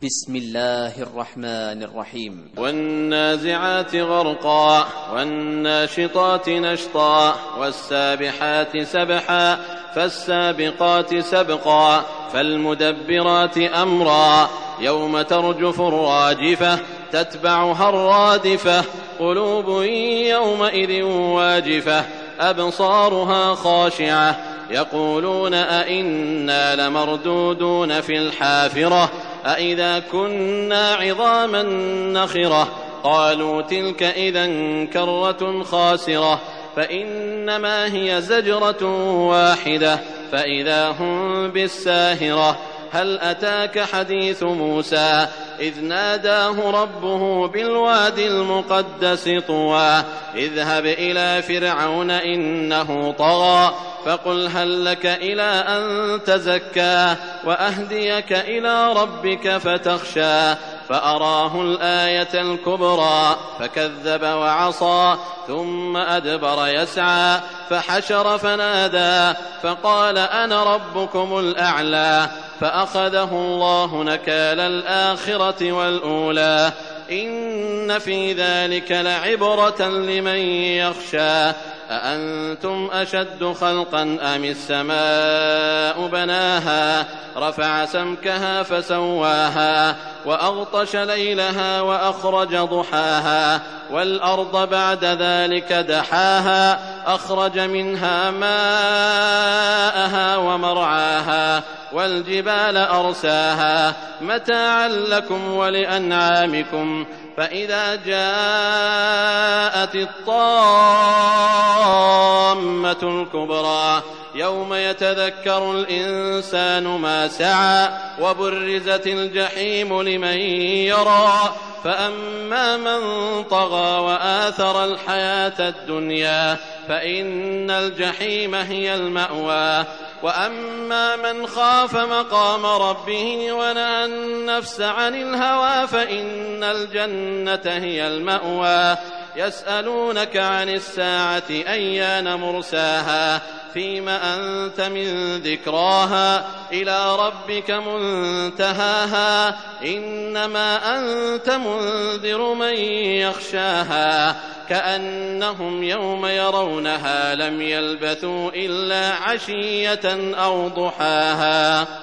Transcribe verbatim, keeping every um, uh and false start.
بسم الله الرحمن الرحيم. والنازعات غرقا والناشطات نشطا والسابحات سبحا فالسابقات سبقا فالمدبرات أمرا يوم ترجف الراجفة تتبعها الرادفة قلوب يومئذ واجفة أبصارها خاشعة يقولون أئنا لمردودون في الحافرة أئذا كنا عظاما نخرة قالوا تلك إذا كرة خاسرة فإنما هي زجرة واحدة فإذا هم بالساهرة هل أتاك حديث موسى إذ ناداه ربه بالوادي المقدس طوى اذهب إلى فرعون إنه طغى فقل هل لك إلى أن تزكى وأهديك إلى ربك فتخشى فأراه الآية الكبرى فكذب وعصى ثم أدبر يسعى فحشر فنادى فقال أنا ربكم الأعلى فأخذه الله نكال الآخرة والأولى إن في ذلك لعبرة لمن يخشى أأنتم أشد خلقا أم السماء بناها رفع سمكها فسواها وأغطش ليلها وأخرج ضحاها والأرض بعد ذلك دحاها أخرج منها ماءها ومرعاها والجبال أرساها متاعا لكم ولأنعامكم فإذا جاءت الطامة الكبرى يوم يتذكر الإنسان ما سعى وبرزت الجحيم لمن يرى فأما من طغى وآثر الحياة الدنيا فإن الجحيم هي المأوى وأما من خاف مقام ربه ونهى النفس عن الهوى فإن الجنة هي المأوى يسألونك عن الساعة أيان مرساها فيم أنت من ذكراها إلى ربك منتهاها إنما أنت منذر من يخشاها كأنهم يوم يرونها لم يلبثوا إلا عشية أو ضحاها.